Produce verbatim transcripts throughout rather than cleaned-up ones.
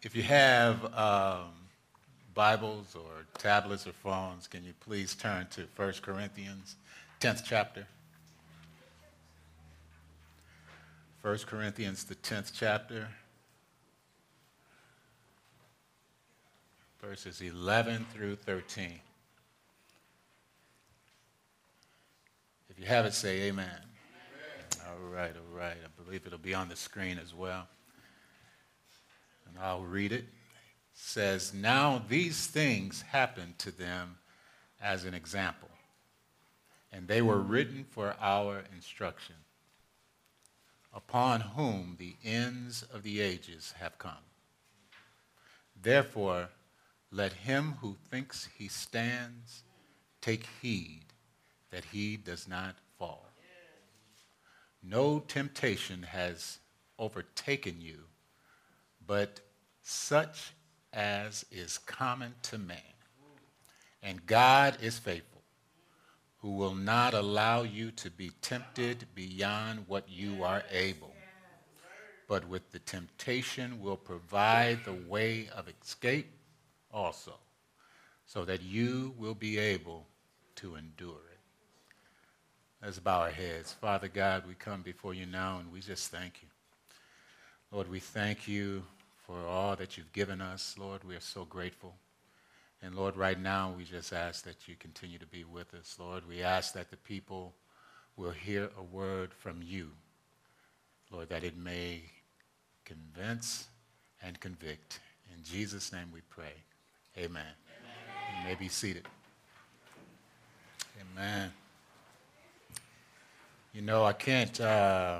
If you have um, Bibles or tablets or phones, can you please turn to First Corinthians, tenth chapter? First Corinthians, the tenth chapter, verses eleven through thirteen. If you have it, say amen. Amen. All right, all right. I believe it'll be on the screen as well. And I'll read it. It says, "Now these things happened to them as an example, and they were written for our instruction, upon whom the ends of the ages have come. Therefore, let him who thinks he stands take heed that he does not fall. No temptation has overtaken you, but such as is common to man. And God is faithful, who will not allow you to be tempted beyond what you are able, but with the temptation will provide the way of escape also, so that you will be able to endure it." Let's bow our heads. Father God, we come before you now and we just thank you. Lord, we thank you for all that you've given us. Lord, we are so grateful. And Lord, right now we just ask that you continue to be with us. Lord, we ask that the people will hear a word from you. Lord, that it may convince and convict. In Jesus' name we pray. Amen. Amen. You may be seated. Amen. You know, I can't uh,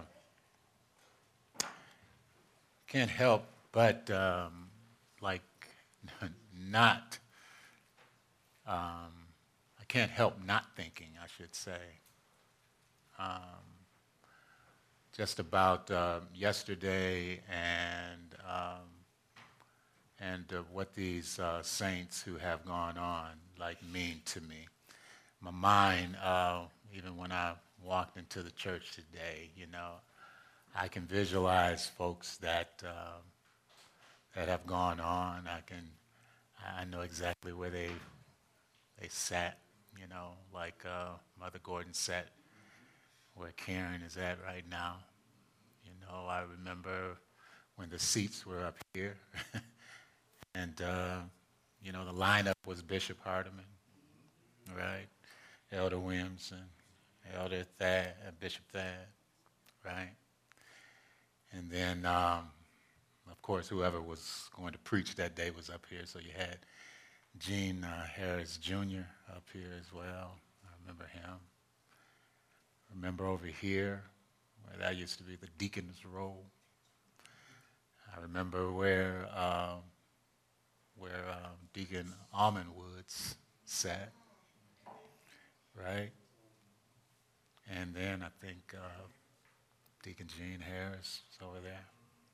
can't help but um, like not. Um, I can't help not thinking, I should say, um, just about uh, yesterday and um, and uh, what these uh, saints who have gone on like mean to me. My mind, uh, even when I walked into the church today, you know, I can visualize folks that uh, that have gone on. I can, I know exactly where they they sat, you know, like uh, Mother Gordon sat where Karen is at right now. You know, I remember when the seats were up here, and uh, you know, the lineup was Bishop Hardeman, right? Elder Williamson, Elder Thad, uh, Bishop Thad, right? And then, um, of course, whoever was going to preach that day was up here. So you had Gene uh, Harris Junior up here as well. I remember him. Remember over here, where that used to be the deacon's row. I remember where um, where um, Deacon Almond Woods sat, right? And then I think uh, Deacon Gene Harris is over there.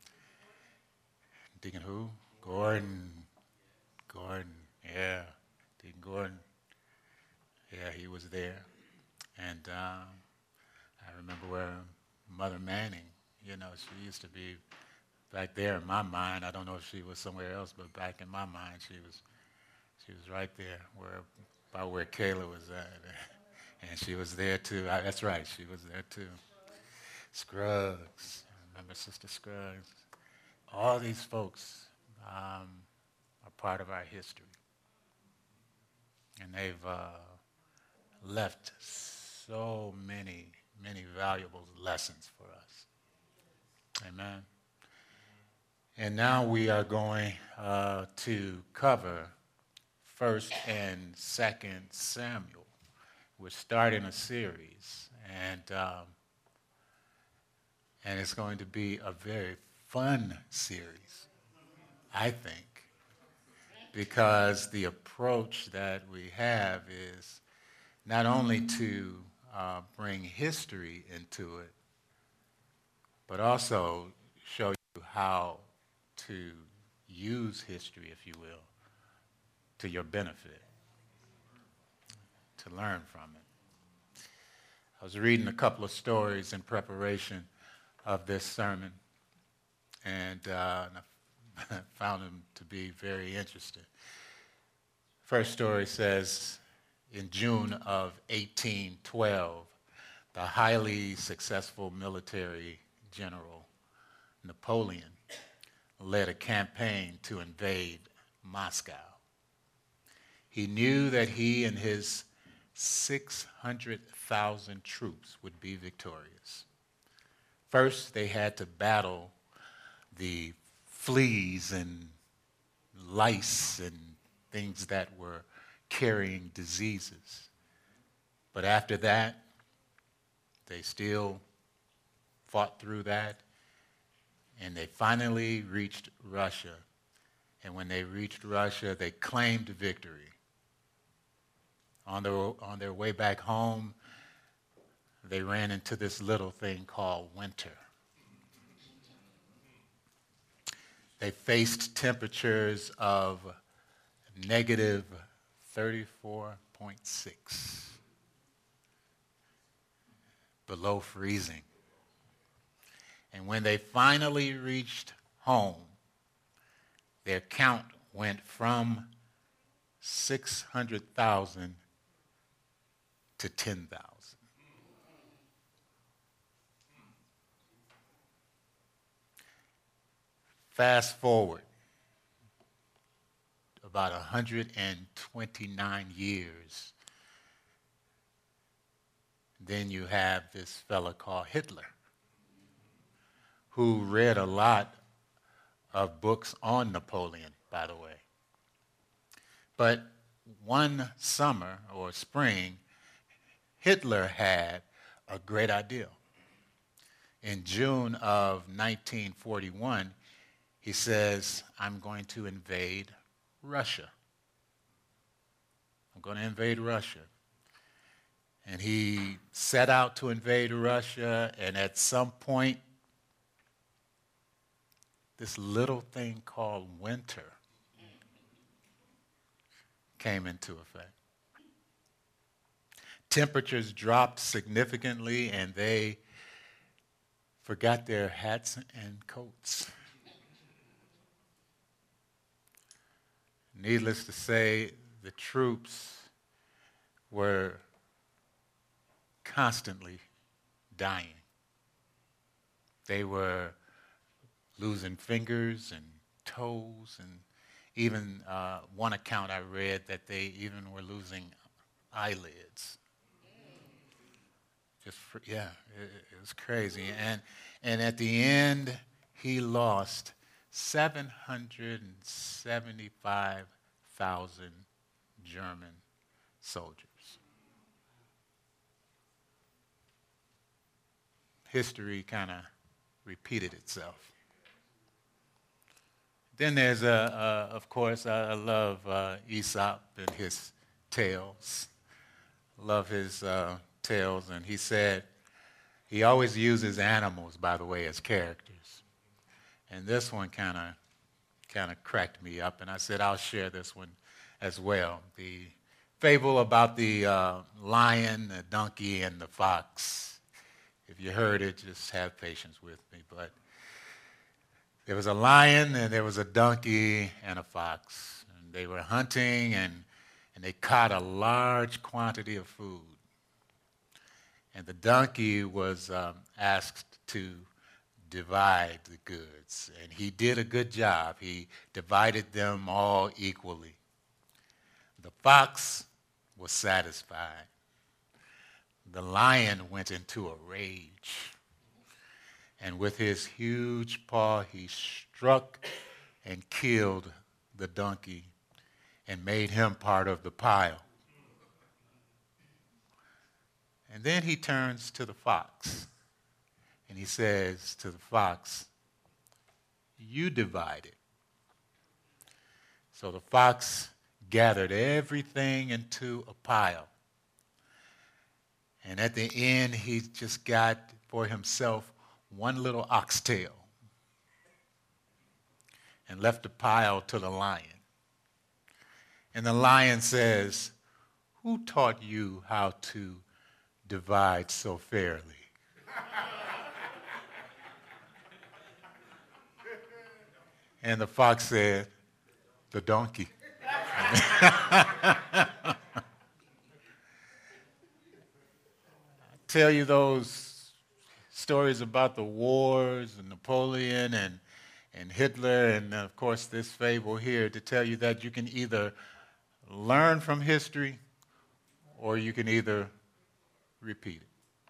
Deacon who? Gordon. Gordon, yeah. Deacon Gordon. Yeah, he was there. And um, I remember where Mother Manning, you know, she used to be back there in my mind. I don't know if she was somewhere else, but back in my mind, she was she was right there, where about where Kayla was at. And she was there too. I, that's right, she was there too. Scruggs, I remember Sister Scruggs. All these folks um, are part of our history. And they've uh, left so many, many valuable lessons for us. Amen. And now we are going uh, to cover First and Second Samuel. We're starting a series, and um, and it's going to be a very fun series, I think, because the approach that we have is not only to uh, bring history into it, but also show you how to use history, if you will, to your benefit, to learn from it. I was reading a couple of stories in preparation of this sermon, and, uh, found them to be very interesting. First story says, in June of eighteen twelve, the highly successful military general Napoleon led a campaign to invade Moscow. He knew that he and his six hundred thousand troops would be victorious. First, they had to battle the fleas and lice and things that were carrying diseases. But after that, they still fought through that, and they finally reached Russia. And when they reached Russia, they claimed victory. On their, on their way back home, they ran into this little thing called winter. They faced temperatures of negative thirty-four point six, below freezing. And when they finally reached home, their count went from six hundred thousand to ten thousand. Fast forward about one hundred twenty-nine years, then you have this fella called Hitler, who read a lot of books on Napoleon, by the way. But one summer or spring, Hitler had a great idea. In June of nineteen forty-one, he says, I'm going to invade Russia. I'm going to invade Russia. And he set out to invade Russia, and at some point, this little thing called winter came into effect. Temperatures dropped significantly, and they forgot their hats and coats. Needless to say, the troops were constantly dying. They were losing fingers and toes, and even uh, one account I read that they even were losing eyelids. Just for, yeah, it, it was crazy. And and at the end, he lost seven hundred seventy-five thousand German soldiers. History kind of repeated itself. Then there's, a, a, of course, I, I love uh, Aesop and his tales. Love his uh, tales. And he said, he always uses animals, by the way, as characters. And this one kind of kind of cracked me up. And I said, I'll share this one as well. The fable about the uh, lion, the donkey, and the fox. If you heard it, just have patience with me. But there was a lion, and there was a donkey, and a fox. And they were hunting, and, and they caught a large quantity of food. And the donkey was um, asked to divide the goods. And he did a good job. He divided them all equally. The fox was satisfied. The lion went into a rage. And with his huge paw, he struck and killed the donkey and made him part of the pile. And then he turns to the fox, and he says to the fox, you divide it. So the fox gathered everything into a pile. And at the end, he just got for himself one little oxtail and left the pile to the lion. And the lion says, who taught you how to divide so fairly? And the fox said, the donkey. Tell you those stories about the wars and Napoleon and, and Hitler and, of course, this fable here to tell you that you can either learn from history or you can either repeat it.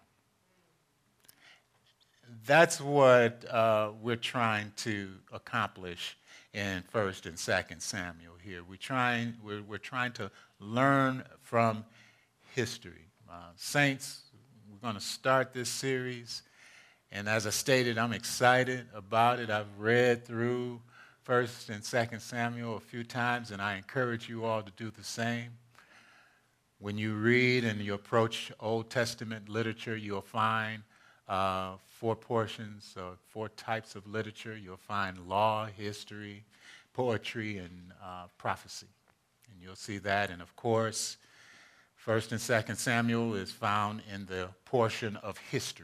That's what uh, we're trying to accomplish in First and Second Samuel here. We're trying, we're, we're trying to learn from history. Uh, saints, we're going to start this series, and as I stated, I'm excited about it. I've read through First and Second Samuel a few times, and I encourage you all to do the same. When you read and you approach Old Testament literature, you'll find uh, four portions, uh, four types of literature. You'll find law, history, poetry, and uh, prophecy. And you'll see that. And of course, First and Second Samuel is found in the portion of history.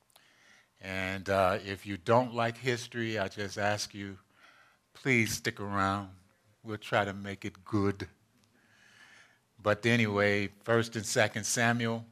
And uh, if you don't like history, I just ask you, please stick around. We'll try to make it good. But anyway, First and Second Samuel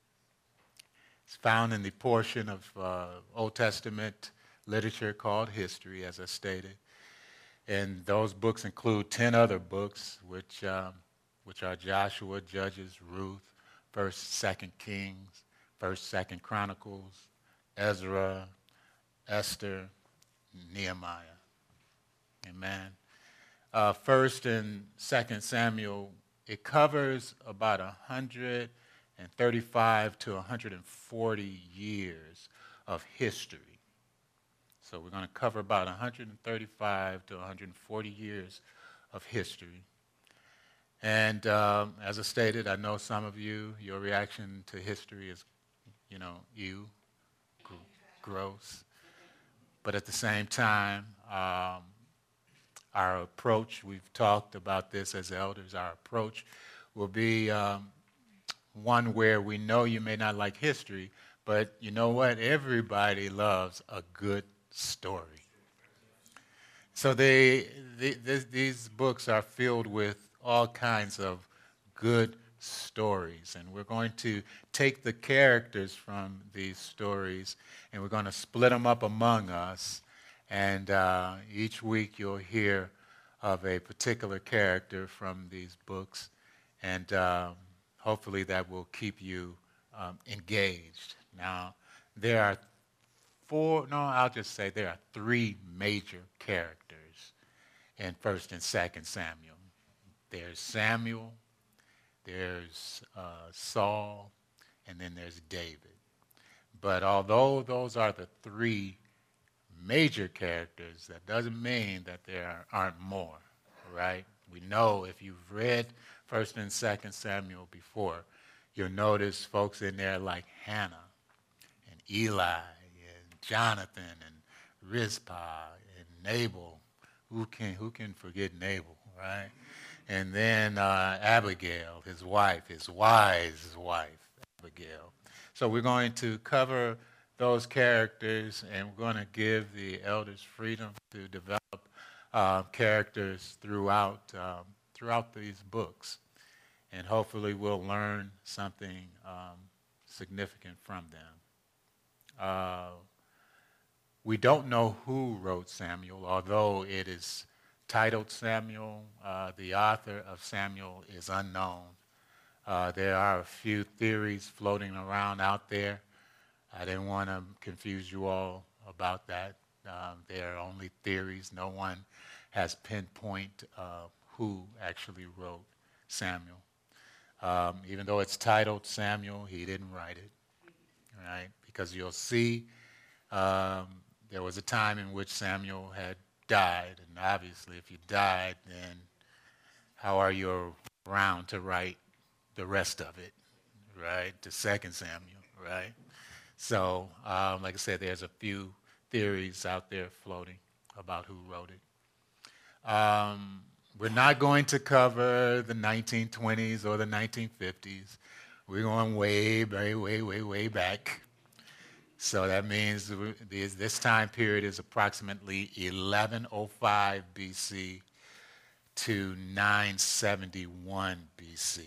is found in the portion of uh, Old Testament literature called history, as I stated. And those books include ten other books, which um, which are Joshua, Judges, Ruth, First, Second Kings, First, Second Chronicles, Ezra, Esther, Nehemiah. Amen. Uh, First and Second Samuel, it covers about one hundred thirty-five to one hundred forty years of history. So we're going to cover about one hundred thirty-five to one hundred forty years of history. And um, as I stated, I know some of you, your reaction to history is, you know, ew, gr- gross. But at the same time, um, our approach, we've talked about this as elders, our approach will be um, one where we know you may not like history, but you know what? Everybody loves a good story. So they, they, this, these books are filled with all kinds of good stories. And we're going to take the characters from these stories and we're going to split them up among us. And uh, each week you'll hear of a particular character from these books. And um, hopefully that will keep you um, engaged. Now, there are four, no, I'll just say there are three major characters in First and Second Samuel. There's Samuel, there's uh, Saul, and then there's David. But although those are the three major characters, that doesn't mean that there aren't more, right? We know if you've read First and Second Samuel before, you'll notice folks in there like Hannah and Eli and Jonathan and Rizpah and Nabal. Who can, who can forget Nabal, right? And then uh, Abigail, his wife, his wise wife, Abigail. So we're going to cover those characters, and we're going to give the elders freedom to develop uh, characters throughout um, throughout these books, and hopefully we'll learn something um, significant from them. Uh, we don't know who wrote Samuel, although it is titled Samuel. Uh, the author of Samuel is unknown. Uh, there are a few theories floating around out there. I didn't want to confuse you all about that. Um, they are only theories. No one has pinpoint uh, who actually wrote Samuel. Um, even though it's titled Samuel, he didn't write it, right? Because you'll see um, there was a time in which Samuel had died, and obviously if you died, then how are you around to write the rest of it, right? The Second Samuel, right? So, um, like I said, there's a few theories out there floating about who wrote it. Um, we're not going to cover the nineteen twenties or the nineteen fifties. We're going way, way, way, way, way back. So that means this time period is approximately eleven oh five B C to nine seventy-one B C.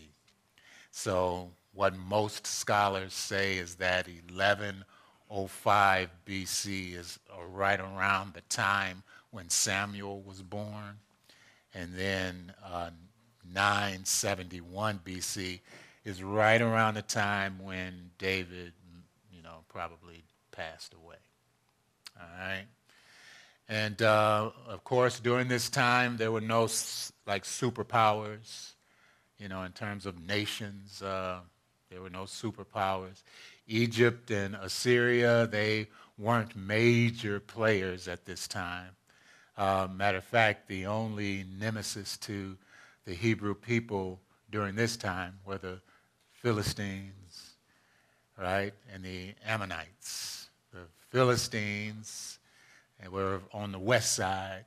So what most scholars say is that eleven oh five B C is right around the time when Samuel was born, and then uh, nine seventy-one B C is right around the time when David, you know, probably passed away. All right. And uh, of course, during this time, there were no like superpowers, you know, in terms of nations. Uh, there were no superpowers. Egypt and Assyria, they weren't major players at this time. Uh, matter of fact, the only nemesis to the Hebrew people during this time were the Philistines, right, and the Ammonites. The Philistines were on the west side,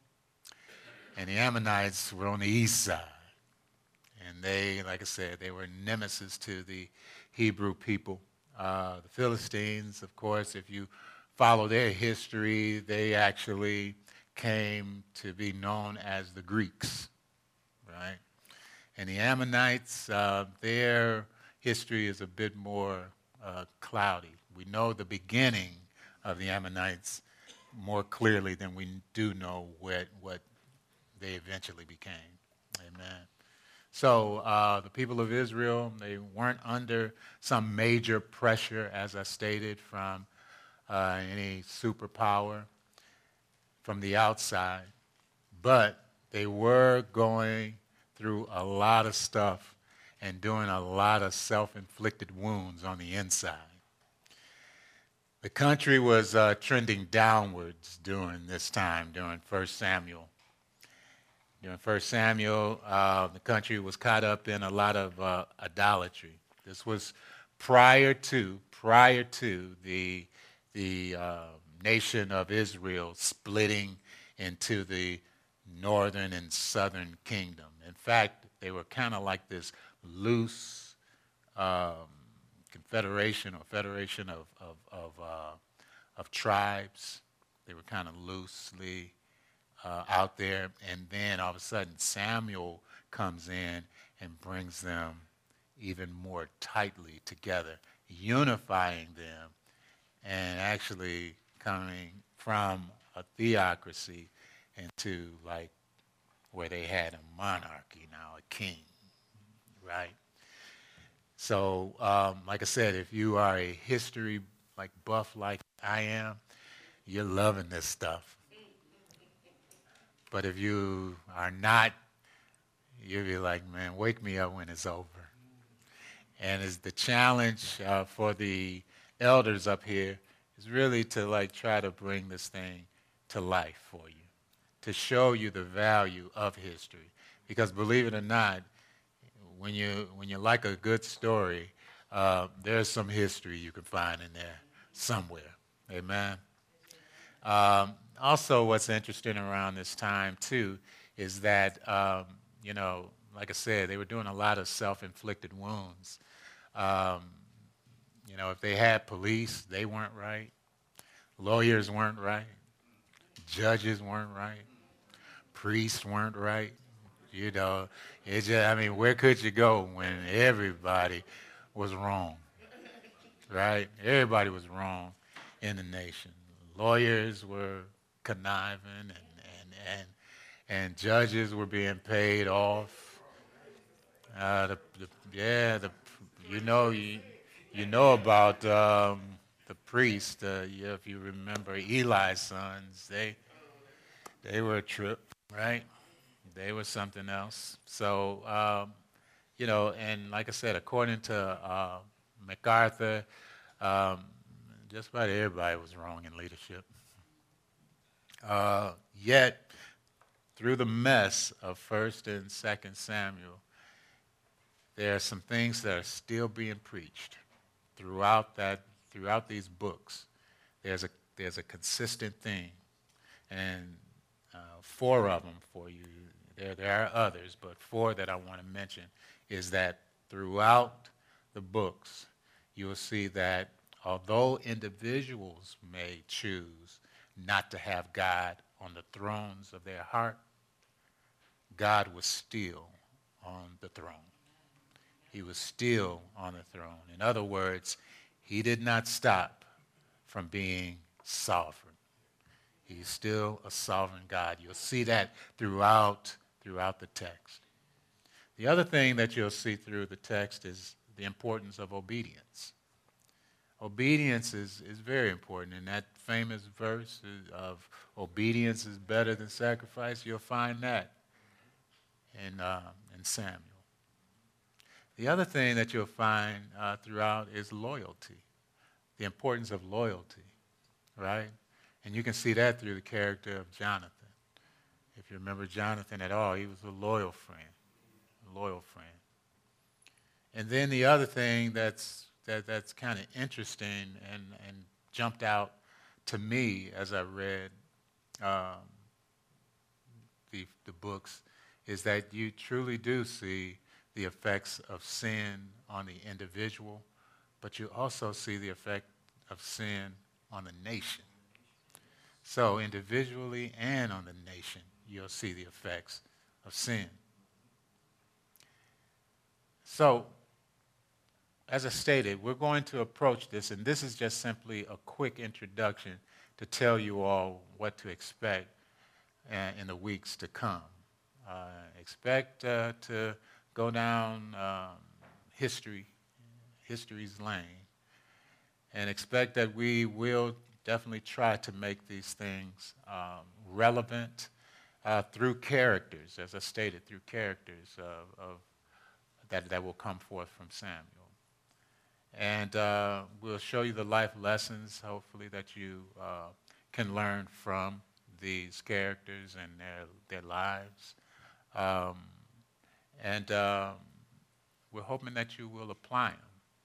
and the Ammonites were on the east side. And they, like I said, they were nemesis to the Hebrew people. Uh, the Philistines, of course, if you follow their history, they actually came to be known as the Greeks, right? And the Ammonites, uh, their history is a bit more uh, cloudy. We know the beginning of the Ammonites more clearly than we do know what, what they eventually became. Amen. So uh, the people of Israel, they weren't under some major pressure, as I stated, from uh, any superpower from the outside, but they were going through a lot of stuff and doing a lot of self-inflicted wounds on the inside. The country was uh, trending downwards during this time, during First Samuel. During First Samuel, uh, the country was caught up in a lot of uh, idolatry. This was prior to prior to the the uh, nation of Israel splitting into the northern and southern kingdom. In fact, they were kind of like this loose um, confederation or federation of of of, uh, of tribes. They were kind of loosely uh, out there, and then all of a sudden Samuel comes in and brings them even more tightly together, unifying them, and actually coming from a theocracy into like where they had a monarchy now, a king, right? So, um, like I said, if you are a history like buff like I am, you're loving this stuff. But if you are not, you'll be like, man, wake me up when it's over. And it's the challenge uh, for the elders up here is really to like try to bring this thing to life for you, to show you the value of history. Because believe it or not, when you when you like a good story, uh, there's some history you can find in there somewhere. Amen. Um, also, what's interesting around this time too is that um, you know, like I said, they were doing a lot of self-inflicted wounds. Um, you know, if they had police, they weren't right. Lawyers weren't right. Judges weren't right. Priests weren't right. You know, it just, I mean, where could you go when everybody was wrong, right? Everybody was wrong in the nation. Lawyers were conniving, and and and, and judges were being paid off. Uh, the, the, yeah, the you know you you know about um, the priest. Uh, yeah, if you remember Eli's sons, they they were a trip, right? They were something else. So, um, you know, and like I said, according to uh, MacArthur, um, just about everybody was wrong in leadership. Uh, yet, through the mess of First and Second Samuel, there are some things that are still being preached throughout that, throughout these books. There's a there's a consistent theme, and uh, four of them for you. There, there are others, but four that I want to mention is that throughout the books, you will see that although individuals may choose not to have God on the thrones of their heart, God was still on the throne. He was still on the throne. In other words, he did not stop from being sovereign. He's still a sovereign God. You'll see that throughout, throughout the text. The other thing that you'll see through the text is the importance of obedience. Obedience is, is very important. In that famous verse of obedience is better than sacrifice, you'll find that in, uh, in Samuel. The other thing that you'll find uh, throughout is loyalty, the importance of loyalty, right? And you can see that through the character of Jonathan. If you remember Jonathan at all, he was a loyal friend, a loyal friend. And then the other thing that's that, that's kind of interesting and, and jumped out to me as I read um, the, the books is that you truly do see the effects of sin on the individual, but you also see the effect of sin on the nation. So individually and on the nation, you'll see the effects of sin. So, as I stated, we're going to approach this, and this is just simply a quick introduction to tell you all what to expect uh, in the weeks to come. Uh, expect uh, to go down um, history, history's lane, and expect that we will definitely try to make these things um, relevant uh, through characters, as I stated, through characters of, of that, that will come forth from Samuel. And uh, we'll show you the life lessons, hopefully, that you uh, can learn from these characters and their, their lives. Um, and um, we're hoping that you will apply them.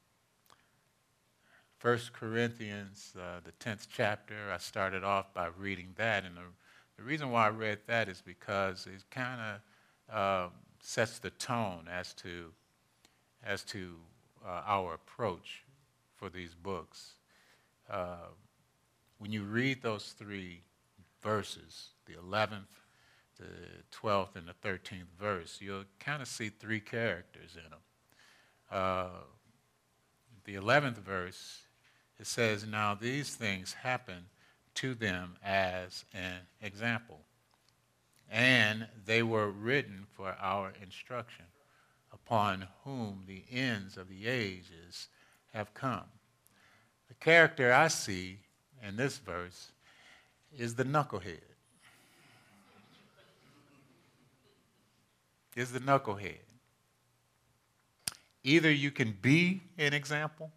First Corinthians, uh, the tenth chapter, I started off by reading that. And the, the reason why I read that is because it kind of uh, sets the tone as to, as to uh, our approach for these books. Uh, when you read those three verses, the eleventh, the twelfth, and the thirteenth verse, you'll kind of see three characters in them. Uh, the eleventh verse, it says, "Now these things happen to them as an example, and they were written for our instruction, upon whom the ends of the ages have come." The character I see in this verse is the knucklehead. Is the knucklehead. Either you can be an example,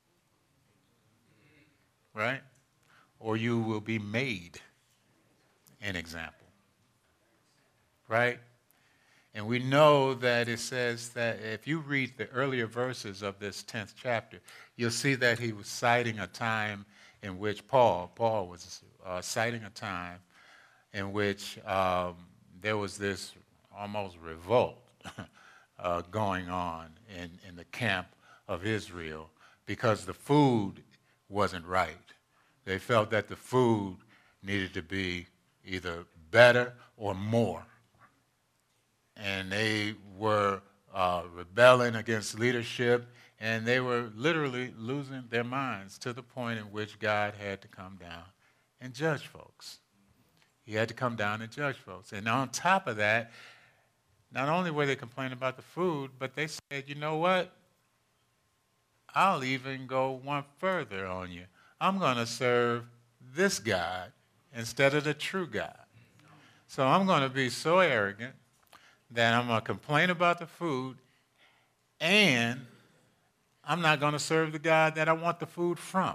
right? Or you will be made an example, right? And we know that it says that if you read the earlier verses of this tenth chapter, you'll see that he was citing a time in which Paul, Paul was uh, citing a time in which um, there was this almost revolt uh, going on in, in the camp of Israel because the food wasn't right. They felt that the food needed to be either better or more. And they were uh, rebelling against leadership, and they were literally losing their minds to the point in which God had to come down and judge folks. He had to come down and judge folks. And on top of that, not only were they complaining about the food, but they said, you know what? I'll even go one further on you. I'm going to serve this God instead of the true God. So I'm going to be so arrogant that I'm going to complain about the food, and I'm not going to serve the God that I want the food from.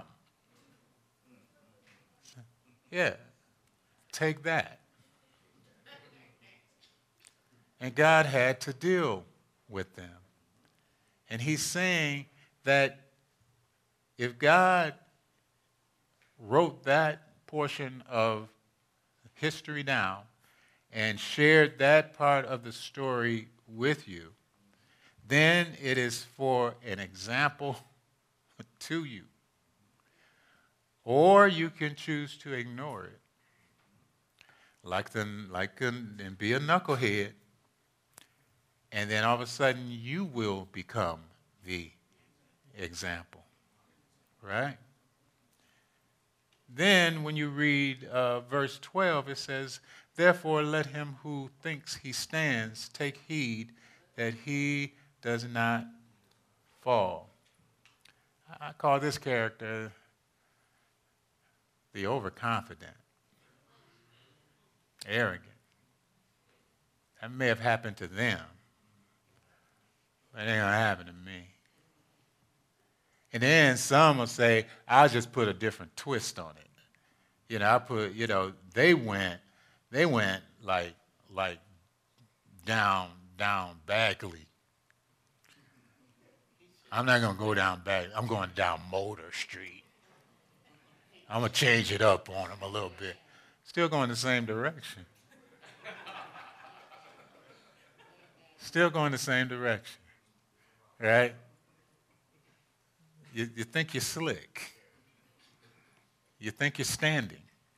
Yeah, take that. And God had to deal with them. And he's saying that if God wrote that portion of history down and shared that part of the story with you, then it is for an example to you. Or you can choose to ignore it. Like the, like a, and be a knucklehead. And then all of a sudden you will become the example. Right? Then when you read uh, verse twelve, it says, therefore let him who thinks he stands take heed that he does not fall. I call this character the overconfident, arrogant. That may have happened to them, but it ain't going to happen to me. And then some will say, I'll just put a different twist on it. You know, I put, you know, they went, they went like, like down, down Bagley. I'm not going to go down Bagley. I'm going down Motor Street. I'm going to change it up on them a little bit. Still going the same direction. Still going the same direction. Right? You, you think you're slick. You think you're standing.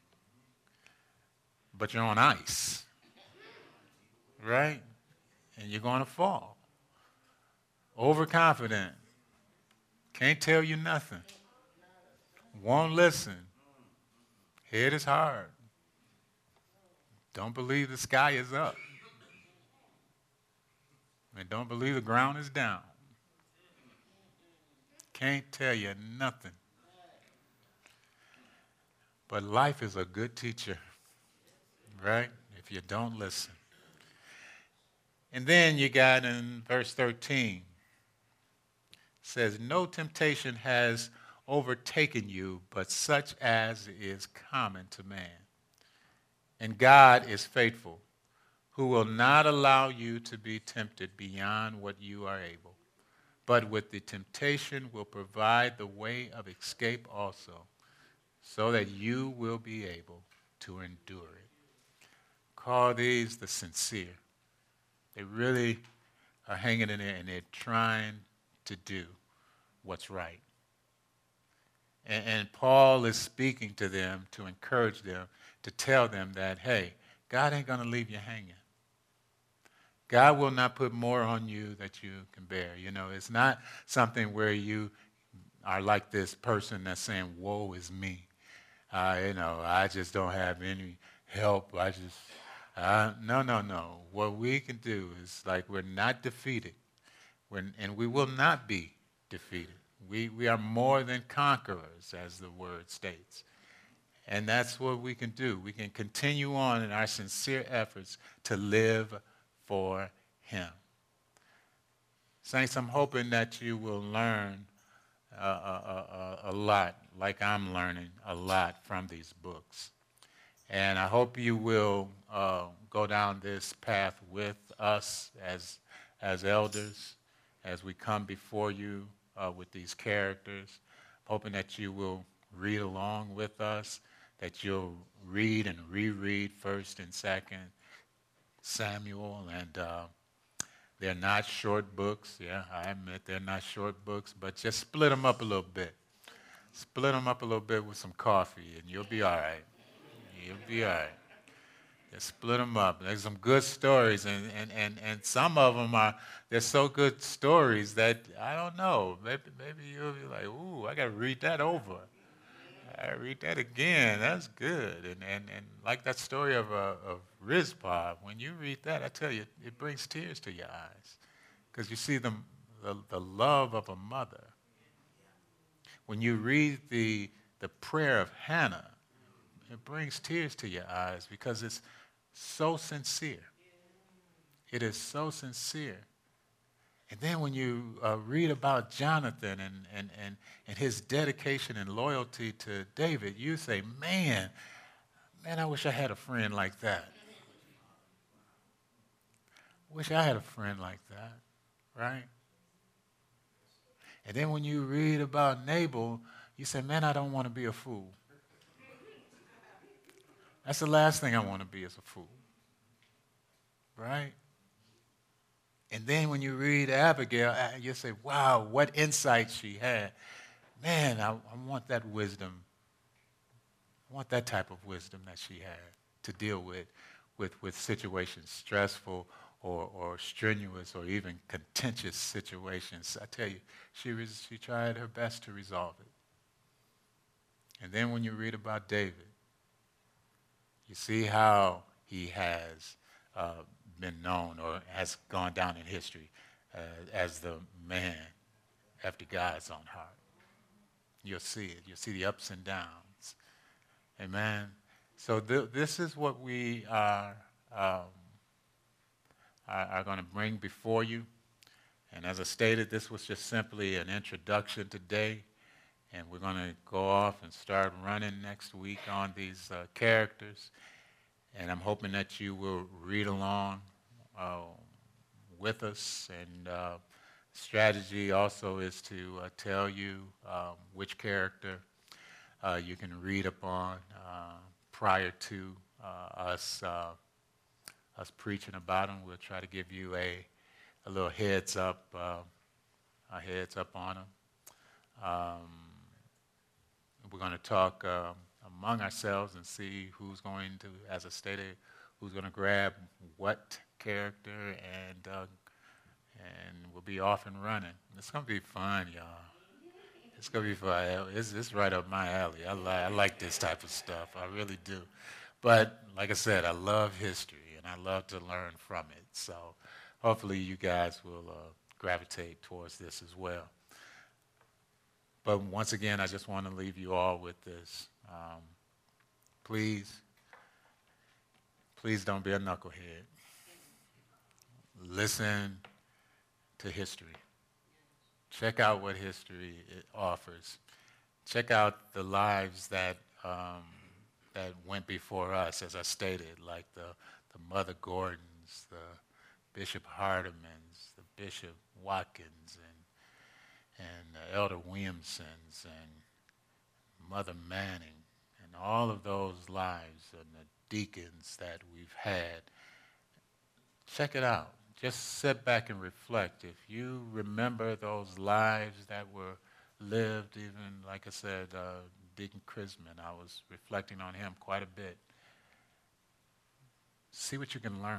But you're on ice. Right? And you're going to fall. Overconfident. Can't tell you nothing. Won't listen. Head is hard. Don't believe the sky is up. And don't believe the ground is down. Can't tell you nothing. But life is a good teacher, right? If you don't listen. And then you got in verse thirteen, it says, no temptation has overtaken you, but such as is common to man. And God is faithful, who will not allow you to be tempted beyond what you are able, but with the temptation will provide the way of escape also, so that you will be able to endure it. Call these the sincere. They really are hanging in there and they're trying to do what's right. And, and Paul is speaking to them to encourage them, to tell them that, hey, God ain't going to leave you hanging. God will not put more on you that you can bear. You know, it's not something where you are like this person that's saying, woe is me. Uh, you know, I just don't have any help. I just, uh, no, no, no. What we can do is like we're not defeated. We're, and we will not be defeated. We, we are more than conquerors, as the word states. And that's what we can do. We can continue on in our sincere efforts to live for him. Saints, I'm hoping that you will learn uh, a, a, a lot, like I'm learning a lot from these books. And I hope you will uh, go down this path with us as, as elders, as we come before you uh, with these characters. Hoping that you will read along with us, that you'll read and reread First and Second Samuel, and uh, they're not short books. Yeah, I admit they're not short books, but just split them up a little bit. Split them up a little bit with some coffee, and you'll be all right. You'll be all right. Just split them up. There's some good stories, and, and, and, and some of them are, they're so good stories that, I don't know, maybe, maybe you'll be like, ooh, I got to read that over. I read that again. That's good. And and, and like that story of uh, of Rizpah, when you read that, I tell you, it brings tears to your eyes. Because you see the, the, the love of a mother. When you read the, the prayer of Hannah, it brings tears to your eyes because it's so sincere. It is so sincere. And then when you uh, read about Jonathan and, and, and, and his dedication and loyalty to David, you say, man, man, I wish I had a friend like that. Wish I had a friend like that, right? And then when you read about Nabal, you say, man, I don't want to be a fool. That's the last thing I want to be is a fool, right? And then when you read Abigail, you say, wow, what insight she had. Man, I, I want that wisdom want that type of wisdom that she had to deal with, with, with situations, stressful or, or strenuous or even contentious situations. I tell you, she, res- she tried her best to resolve it. And then when you read about David, you see how he has uh, been known or has gone down in history uh, as the man after God's own heart. You'll see it. You'll see the ups and downs. Amen. So th- this is what we are, um, are, are going to bring before you. And as I stated, this was just simply an introduction today. And we're going to go off and start running next week on these uh, characters. And I'm hoping that you will read along uh, with us. And uh, strategy also is to uh, tell you um, which character uh, you can read upon uh, prior to uh, us uh, us preaching about them. We'll try to give you a a little heads up, uh, a heads up on them. Um, we're going to talk uh, among ourselves and see who's going to, as I stated, who's going to grab what character, and uh, and we'll be off and running. It's going to be fun, y'all. It's going to be fun. It's, it's right up my alley. I, li- I like this type of stuff. I really do. But like I said, I love history, and I love to learn from it. So hopefully you guys will uh, gravitate towards this as well. But once again, I just want to leave you all with this. Um, please, please don't be a knucklehead. Listen to history. Check out what history it offers. Check out the lives that um, that went before us, as I stated, like the, the Mother Gordons, the Bishop Hardimans, the Bishop Watkins, and and the Elder Williamsons, and Mother Manning, and all of those lives, and the deacons that we've had. Check it out. Just sit back and reflect. If you remember those lives that were lived, even, like I said, uh, Deacon Chrisman, I was reflecting on him quite a bit. See what you can learn.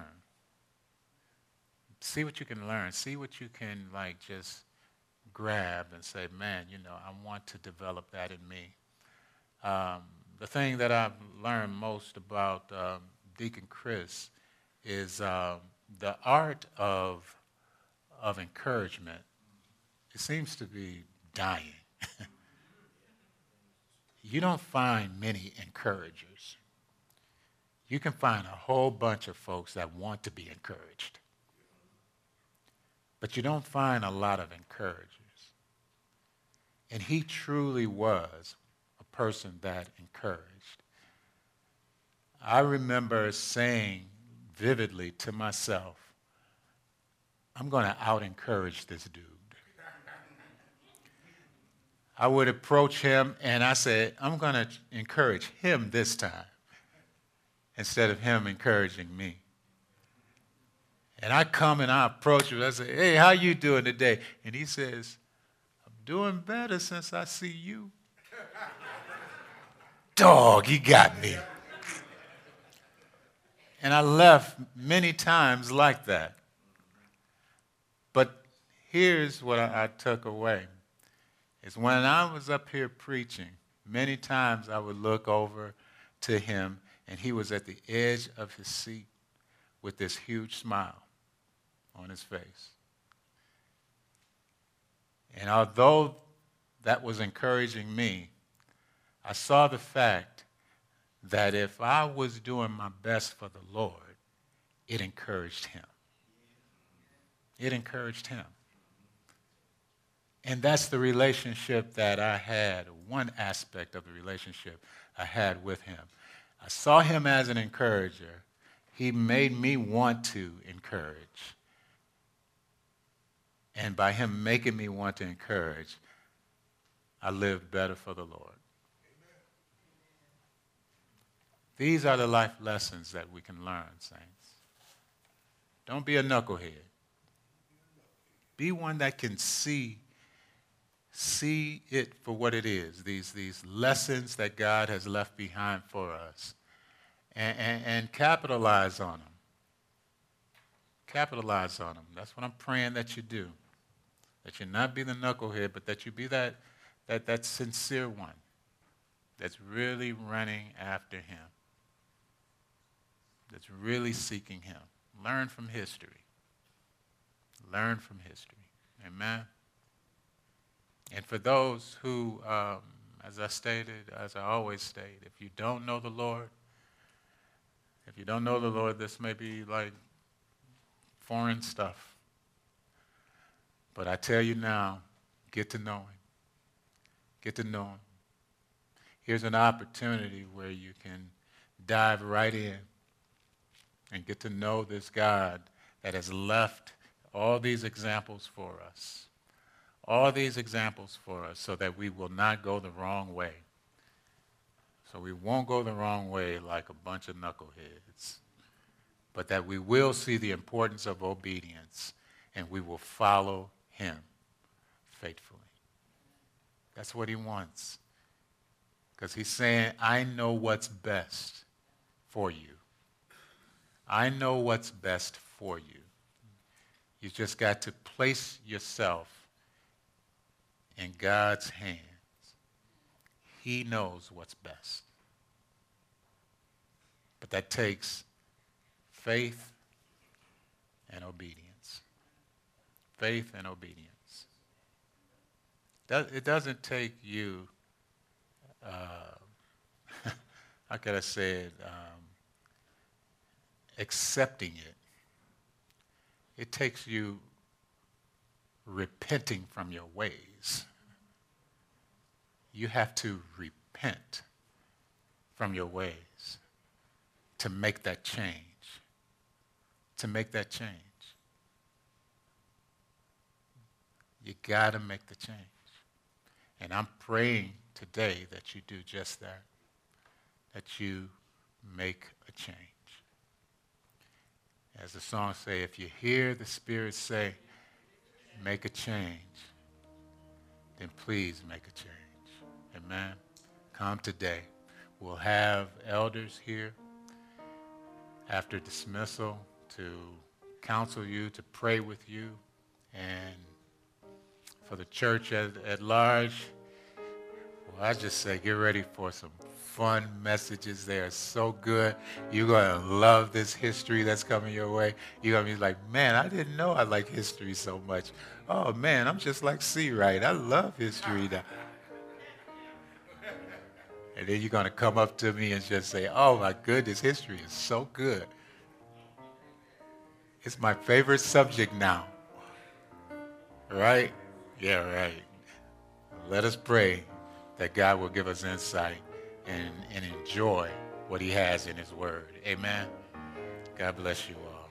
See what you can learn. See what you can, like, just grab and say, man, you know, I want to develop that in me. Um, the thing that I've learned most about um, Deacon Chris is um, the art of of encouragement. It seems to be dying. You don't find many encouragers. You can find a whole bunch of folks that want to be encouraged. But you don't find a lot of encouragers. And he truly was a person that encouraged. I remember saying vividly to myself, I'm going to out-encourage this dude. I would approach him and I said, I'm going to encourage him this time instead of him encouraging me. And I come and I approach him. I say, hey, how you doing today? And he says, I'm doing better since I see you. Dog, he got me. And I left many times like that. But here's what I, I took away. Is when I was up here preaching, many times I would look over to him, and he was at the edge of his seat with this huge smile on his face. And although that was encouraging me, I saw the fact that if I was doing my best for the Lord, it encouraged him. It encouraged him. And that's the relationship that I had, one aspect of the relationship I had with him. I saw him as an encourager. He made me want to encourage. And by him making me want to encourage, I lived better for the Lord. Amen. These are the life lessons that we can learn, saints. Don't be a knucklehead. Be one that can see see it for what it is, these, these lessons that God has left behind for us, and, and, and capitalize on them. Capitalize on them. That's what I'm praying that you do. That you not be the knucklehead, but that you be that, that, that sincere one that's really running after him, that's really seeking him. Learn from history. Learn from history. Amen. And for those who, um, as I stated, as I always state, if you don't know the Lord, if you don't know the Lord, this may be like foreign stuff. But I tell you now, get to know him. Get to know him. Here's an opportunity where you can dive right in and get to know this God that has left all these examples for us. All these examples for us so that we will not go the wrong way. So we won't go the wrong way like a bunch of knuckleheads. But that we will see the importance of obedience and we will follow him faithfully. That's what he wants. Because he's saying, I know what's best for you. I know what's best for you. You just got to place yourself in God's hands. He knows what's best. But that takes faith and obedience. Faith and obedience. It doesn't take you, uh, how could I say it, um, accepting it. It takes you repenting from your ways. You have to repent from your ways to make that change. To make that change. You got to make the change. And I'm praying today that you do just that. That you make a change. As the song says, if you hear the Spirit say, make a change, then please make a change. Amen. Come today. We'll have elders here after dismissal to counsel you, to pray with you, and for the church at, at large, well, I just say get ready for some fun messages. They are so good. You're going to love this history that's coming your way. You're going to be like, man, I didn't know I like history so much. Oh, man, I'm just like C. Wright. I love history now. And then you're going to come up to me and just say, oh, my goodness, history is so good. It's my favorite subject now. Right? Yeah, right. Let us pray that God will give us insight and, and enjoy what he has in his word. Amen. God bless you all.